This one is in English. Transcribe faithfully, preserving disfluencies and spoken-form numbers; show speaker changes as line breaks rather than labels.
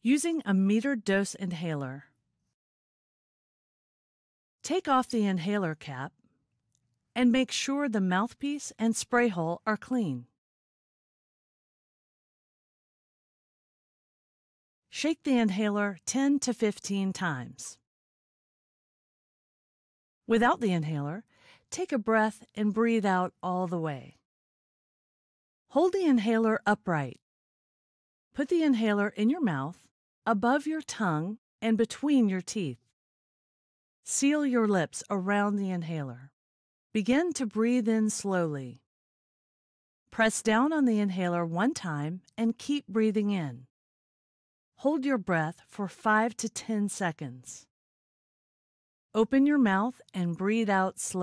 Using a metered dose inhaler, take off the inhaler cap and make sure the mouthpiece and spray hole are clean. Shake the inhaler ten to fifteen times. Without the inhaler, take a breath and breathe out all the way. Hold the inhaler upright. Put the inhaler in your mouth, above your tongue, and between your teeth. Seal your lips around the inhaler. Begin to breathe in slowly. Press down on the inhaler one time and keep breathing in. Hold your breath for five to ten seconds. Open your mouth and breathe out slowly.